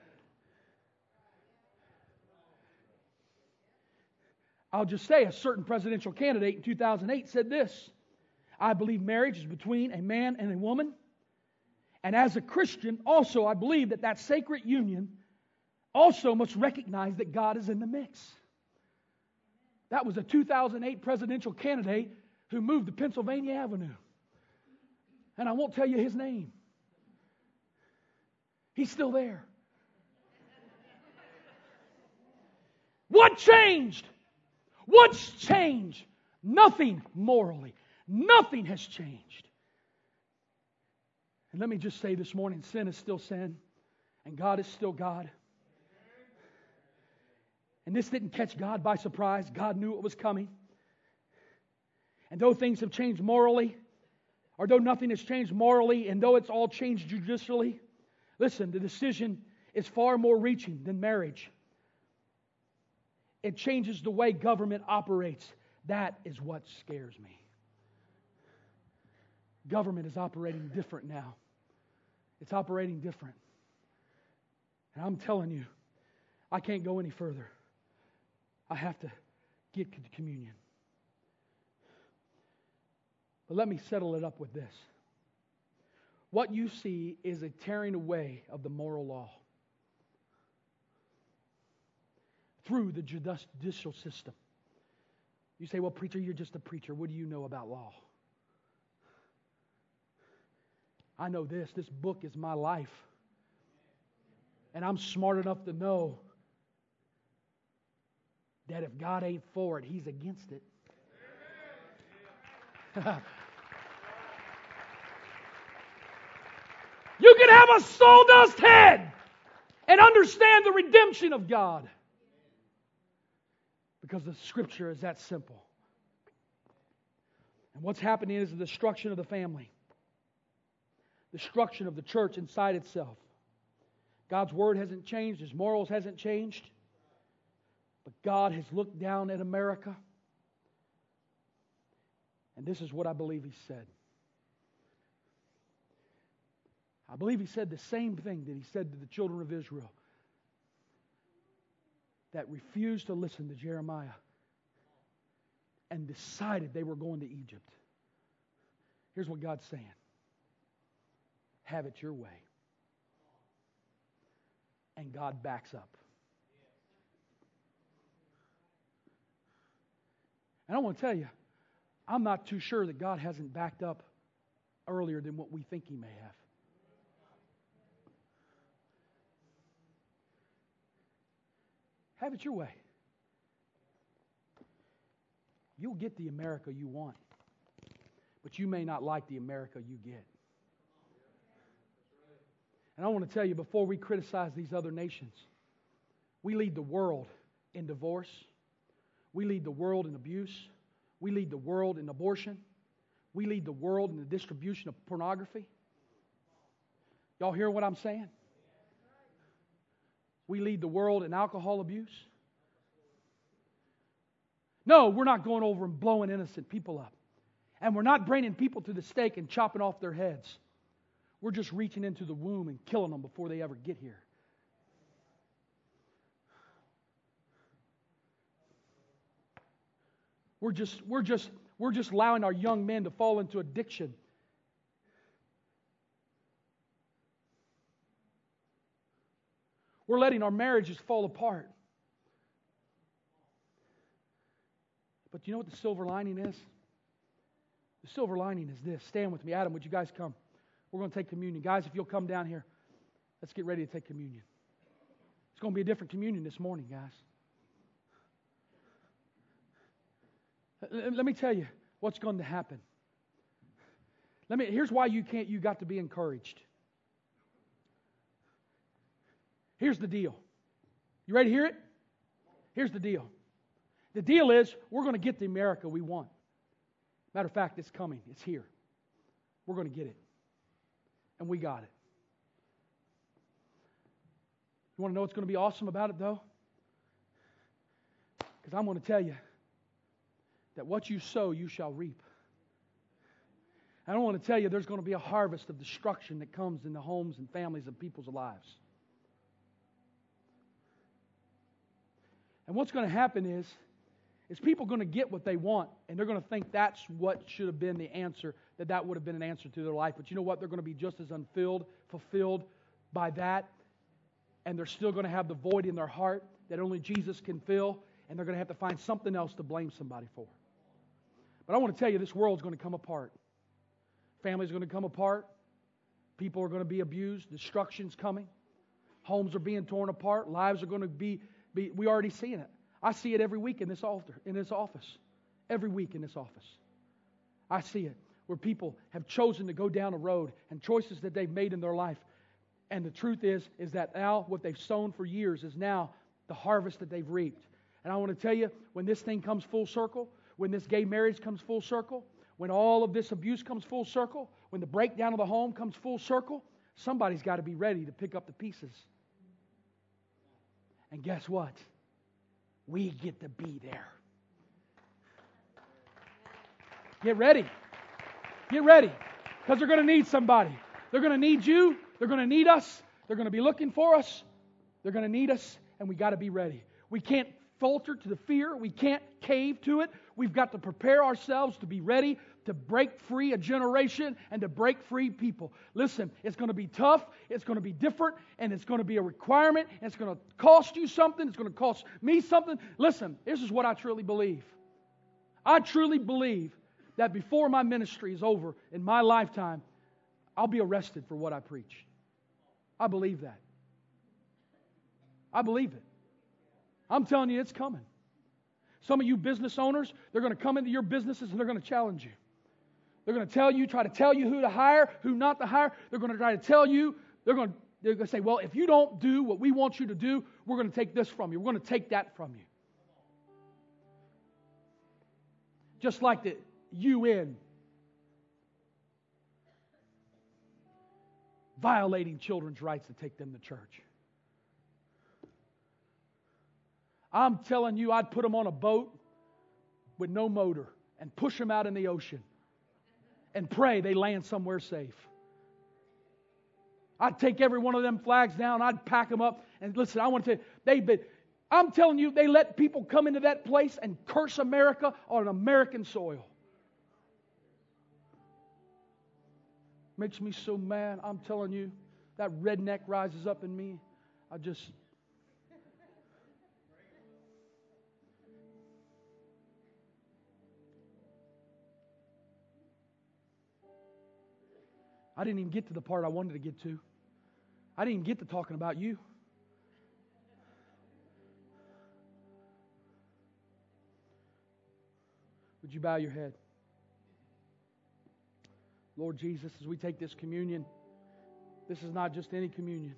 I'll just say a certain presidential candidate in two thousand eight said this: I believe marriage is between a man and a woman. And as a Christian, also I believe that that sacred union also must recognize that God is in the mix. That was a two thousand eight presidential candidate who moved to Pennsylvania Avenue. And I won't tell you his name. He's still there. What changed? What's changed? Nothing morally. Nothing has changed. And let me just say this morning, sin is still sin, and God is still God. And this didn't catch God by surprise. God knew it was coming. And though things have changed morally, or though nothing has changed morally, and though it's all changed judicially, listen, the decision is far more reaching than marriage. It changes the way government operates. That is what scares me. Government is operating different now. It's operating different. And I'm telling you, I can't go any further. I have to get to communion. But let me settle it up with this. What you see is a tearing away of the moral law through the judicial system. You say, well, preacher, you're just a preacher. What do you know about law? I know this. This book is my life. And I'm smart enough to know that if God ain't for it, He's against it. You can have a sawdust head and understand the redemption of God. Because the Scripture is that simple. And what's happening is the destruction of the family. Destruction of the church inside itself. God's Word hasn't changed. His morals hasn't changed. But God has looked down at America. And this is what I believe He said. I believe He said the same thing that He said to the children of Israel that refused to listen to Jeremiah and decided they were going to Egypt. Here's what God's saying. Have it your way. And God backs up. And I want to tell you, I'm not too sure that God hasn't backed up earlier than what we think He may have. Have it your way. You'll get the America you want, but you may not like the America you get. And I want to tell you, before we criticize these other nations, we lead the world in divorce. We lead the world in abuse. We lead the world in abortion. We lead the world in the distribution of pornography. Y'all hear what I'm saying? We lead the world in alcohol abuse. No, we're not going over and blowing innocent people up. And we're not bringing people to the stake and chopping off their heads. We're just reaching into the womb and killing them before they ever get here. We're just, we're just, we're just allowing our young men to fall into addiction. We're letting our marriages fall apart. But you know what the silver lining is? The silver lining is this. Stand with me. Adam, would you guys come? We're going to take communion. Guys, if you'll come down here, let's get ready to take communion. It's going to be a different communion this morning, guys. Let me tell you what's going to happen. Let me. Here's why you can't. You got to be encouraged. Here's the deal. You ready to hear it? Here's the deal. The deal is we're going to get the America we want. Matter of fact, it's coming. It's here. We're going to get it. And we got it. You want to know what's going to be awesome about it, though? Because I'm going to tell you that what you sow, you shall reap. I don't want to tell you there's going to be a harvest of destruction that comes in the homes and families of people's lives. And what's going to happen is, is people going to get what they want, and they're going to think that's what should have been the answer, that that would have been an answer to their life. But you know what? They're going to be just as unfilled, fulfilled by that, and they're still going to have the void in their heart that only Jesus can fill, and they're going to have to find something else to blame somebody for. But I want to tell you, this world's going to come apart. Families are going to come apart. People are going to be abused. Destruction's coming. Homes are being torn apart. Lives are going to be, be we already seeing it. I see it every week in this altar, in this office. Every week in this office. I see it where people have chosen to go down a road and choices that they've made in their life. And the truth is, is that now what they've sown for years is now the harvest that they've reaped. And I want to tell you, when this thing comes full circle, when this gay marriage comes full circle, when all of this abuse comes full circle, when the breakdown of the home comes full circle, somebody's got to be ready to pick up the pieces. And guess what? We get to be there. Get ready. Get ready. Because they're going to need somebody. They're going to need you. They're going to need us. They're going to be looking for us. They're going to need us. And we got to be ready. We can't falter to the fear. We can't cave to it. We've got to prepare ourselves to be ready to break free a generation and to break free people. Listen, it's going to be tough. It's going to be different. And it's going to be a requirement. And it's going to cost you something. It's going to cost me something. Listen, this is what I truly believe. I truly believe that before my ministry is over in my lifetime, I'll be arrested for what I preach. I believe that. I believe it. I'm telling you, it's coming. Some of you business owners, they're going to come into your businesses and they're going to challenge you. They're going to tell you, try to tell you who to hire, who not to hire. They're going to try to tell you, they're going to, they're going to say, well, if you don't do what we want you to do, we're going to take this from you. We're going to take that from you. Just like the U N violating children's rights to take them to church. I'm telling you, I'd put them on a boat with no motor and push them out in the ocean and pray they land somewhere safe. I'd take every one of them flags down. I'd pack them up. And listen, I want to tell you, they've been, I'm telling you, they let people come into that place and curse America on American soil. Makes me so mad. I'm telling you, that redneck rises up in me. I just... I didn't even get to the part I wanted to get to. I didn't even get to talking about you. Would you bow your head? Lord Jesus, as we take this communion, this is not just any communion.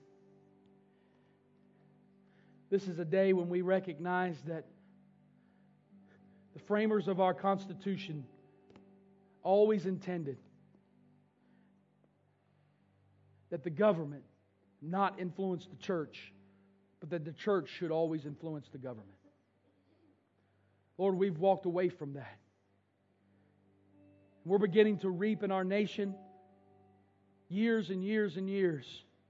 This is a day when we recognize that the framers of our Constitution always intended that the government not influence the church, but that the church should always influence the government. Lord, we've walked away from that. We're beginning to reap in our nation years and years and years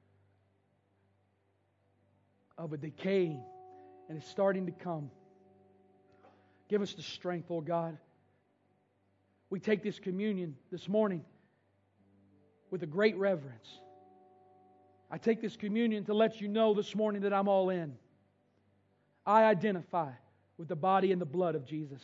of a decay, and it's starting to come. Give us the strength, Lord God. We take this communion this morning with a great reverence. I take this communion to let you know this morning that I'm all in. I identify with the body and the blood of Jesus.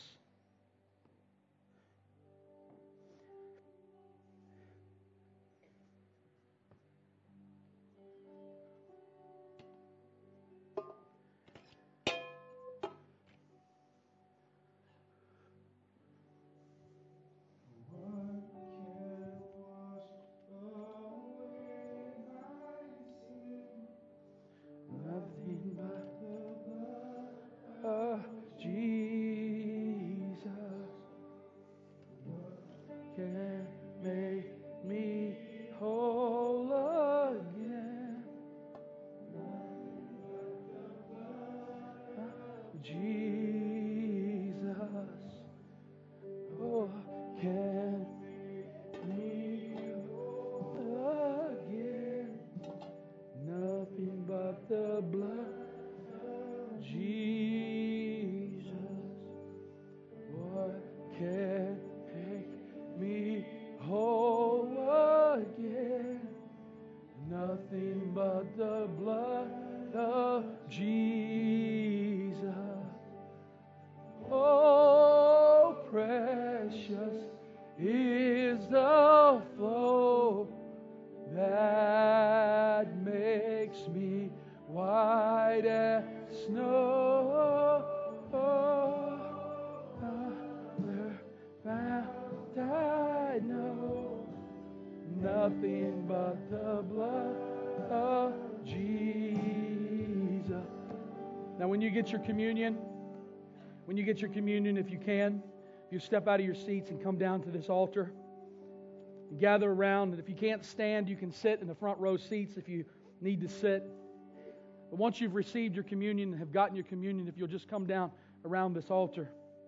Nothing but the blood of Jesus. Now when you get your communion, When you get your communion, if you can, if you step out of your seats and come down to this altar, and gather around. And if you can't stand, you can sit in the front row seats if you need to sit. But once you've received your communion and have gotten your communion, if you'll just come down around this altar.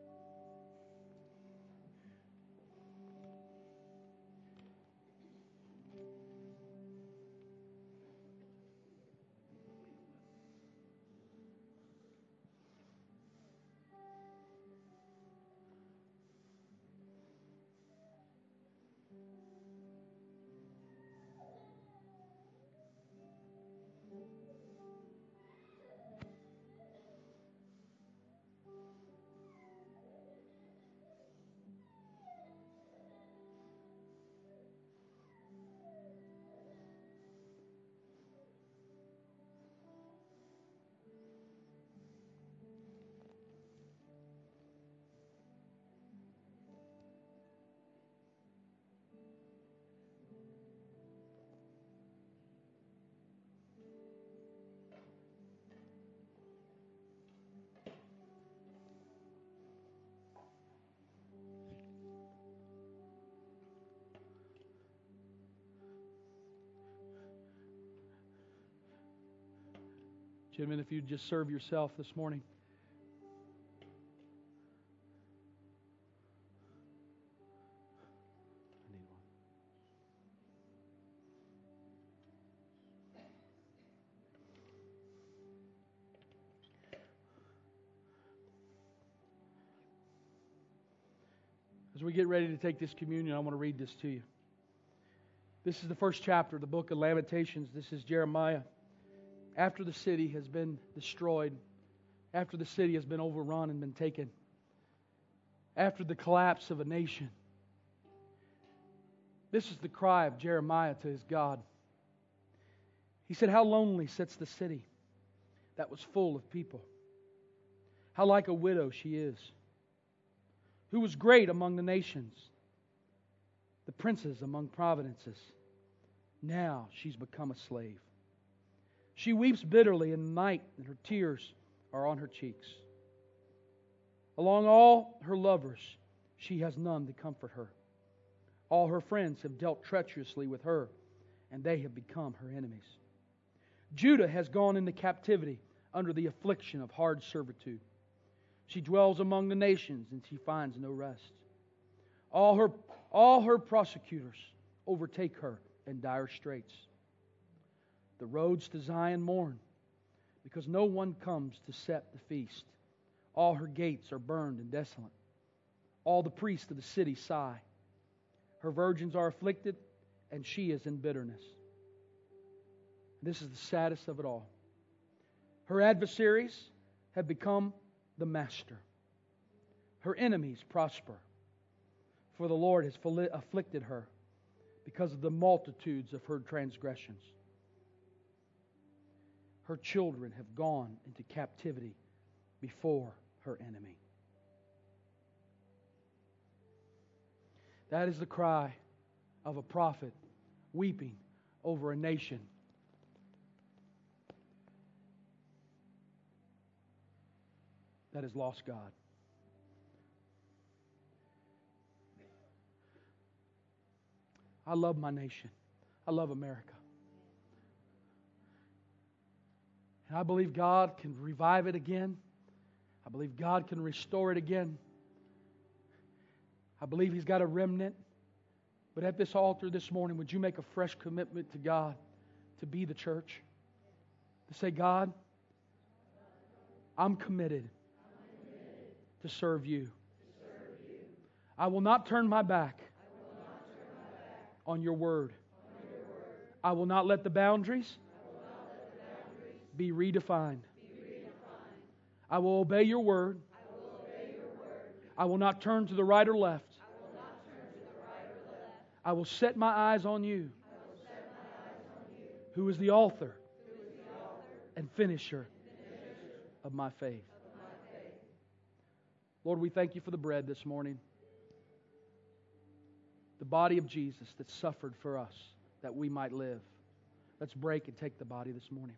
Gentlemen, if you'd just serve yourself this morning. As we get ready to take this communion, I want to read this to you. This is the first chapter of the book of Lamentations. This is Jeremiah. After the city has been destroyed, after the city has been overrun and been taken, after the collapse of a nation, this is the cry of Jeremiah to his God. He said, "How lonely sits the city that was full of people. How like a widow she is, who was great among the nations, the princes among provinces. Now she's become a slave. She weeps bitterly in the night, and her tears are on her cheeks. Along all her lovers, she has none to comfort her. All her friends have dealt treacherously with her, and they have become her enemies. Judah has gone into captivity under the affliction of hard servitude. She dwells among the nations, and she finds no rest. All her, all her prosecutors overtake her in dire straits. The roads to Zion mourn, because no one comes to set the feast. All her gates are burned and desolate. All the priests of the city sigh. Her virgins are afflicted, and she is in bitterness." This is the saddest of it all. Her adversaries have become the master. Her enemies prosper, for the Lord has afflicted her because of the multitudes of her transgressions. Her children have gone into captivity before her enemy. That is the cry of a prophet weeping over a nation that has lost God. I love my nation. I love America. And I believe God can revive it again. I believe God can restore it again. I believe He's got a remnant. But at this altar this morning, would you make a fresh commitment to God to be the church? To say, "God, I'm committed to serve you. I will not turn my back on your word. I will not let the boundaries be redefined. I will obey your word. I will not turn to the right or left. I will set my eyes on you, who is the author and finisher of my faith." Lord, we thank you for the bread this morning. The body of Jesus that suffered for us, that we might live. Let's break and take the body this morning.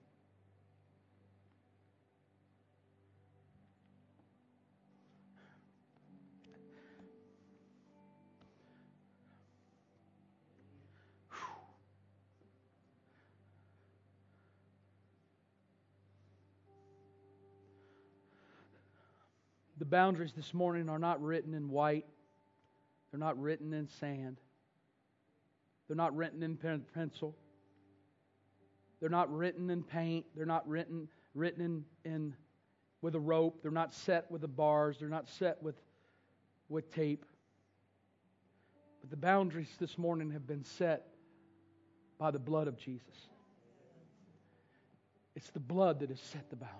The boundaries this morning are not written in white. They're not written in sand. They're not written in pen, pencil. They're not written in paint. They're not written written in, in with a rope. They're not set with the bars. They're not set with, with tape. But the boundaries this morning have been set by the blood of Jesus. It's the blood that has set the boundaries.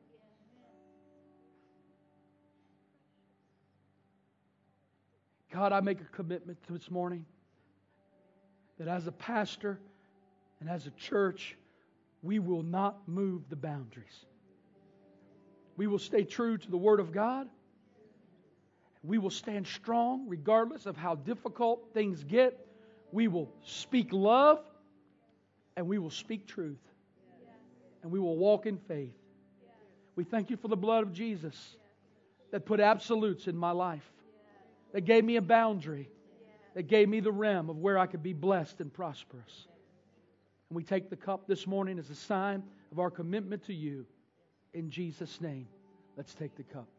God, I make a commitment this morning that as a pastor and as a church, we will not move the boundaries. We will stay true to the Word of God. We will stand strong regardless of how difficult things get. We will speak love and we will speak truth. And we will walk in faith. We thank you for the blood of Jesus that put absolutes in my life. That gave me a boundary. That gave me the realm of where I could be blessed and prosperous. And we take the cup this morning as a sign of our commitment to you. In Jesus' name, let's take the cup.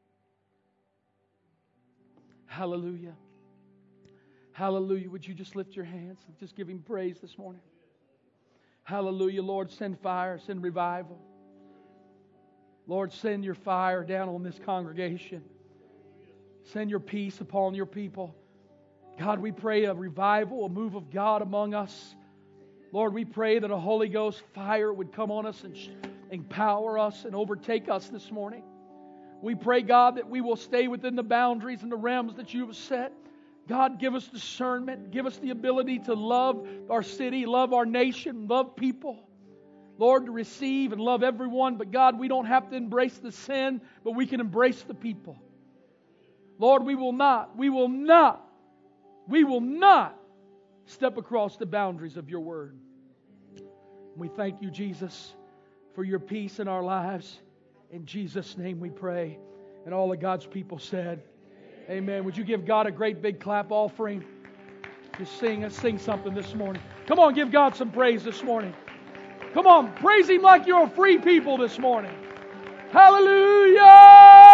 Hallelujah. Hallelujah. Would you just lift your hands and just give Him praise this morning? Hallelujah. Lord, send fire, send revival. Lord, send your fire down on this congregation. Send your peace upon your people. God, we pray a revival, a move of God among us. Lord, we pray that a Holy Ghost fire would come on us and empower us and overtake us this morning. We pray, God, that we will stay within the boundaries and the realms that you have set. God, give us discernment. Give us the ability to love our city, love our nation, love people. Lord, to receive and love everyone. But God, we don't have to embrace the sin, but we can embrace the people. Lord, we will not, we will not, we will not step across the boundaries of your Word. We thank you, Jesus, for your peace in our lives. In Jesus' name we pray. And all of God's people said, amen. Would you give God a great big clap offering? Just sing, let's sing something this morning. Come on, give God some praise this morning. Come on, praise Him like you're a free people this morning. Hallelujah!